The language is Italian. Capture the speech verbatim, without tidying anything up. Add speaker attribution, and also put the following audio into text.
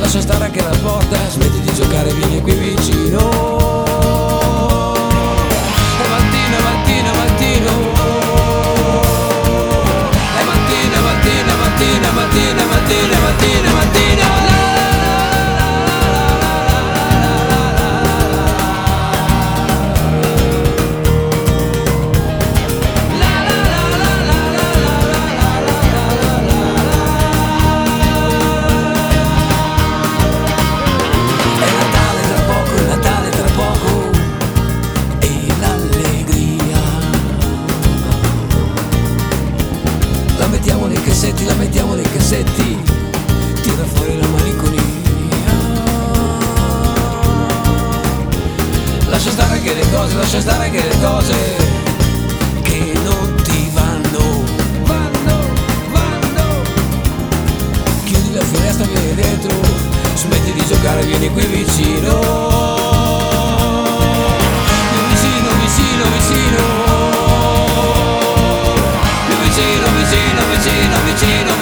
Speaker 1: lascia stare anche la porta, smetti di giocare, vieni qui vicino. È mattino, è mattino, è mattino. È mattino, è mattino, è mattino, è mattino, è mattino, è mattino, è mattino. La mettiamo nei cassetti, la mettiamo nei cassetti, tira fuori la malinconia. Lascia stare anche le cose, lascia stare anche le cose che non ti vanno, vanno, vanno. Chiudi la finestra, vieni dentro, smetti di giocare, vieni qui vicino. Vicino, vicino, vicino. Vicino, vicino, vicino, vicino.